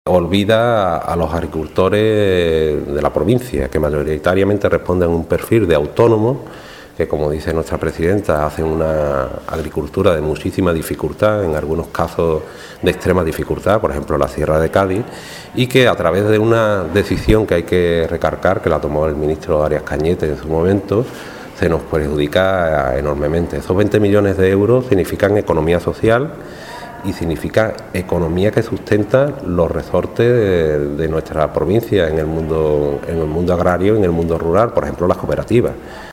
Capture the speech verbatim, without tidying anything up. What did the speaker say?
olvida a los agricultores de la provincia, que mayoritariamente responden a un perfil de autónomos, que como dice nuestra presidenta, hacen una agricultura de muchísima dificultad, en algunos casos de extrema dificultad, por ejemplo la Sierra de Cádiz, y que a través de una decisión que hay que recargar, que la tomó el ministro Arias Cañete en su momento, se nos perjudica enormemente. Esos veinte millones de euros significan economía social y significa economía que sustenta los resortes de, de nuestra provincia en el mundo, en el mundo agrario, en el mundo rural, por ejemplo las cooperativas.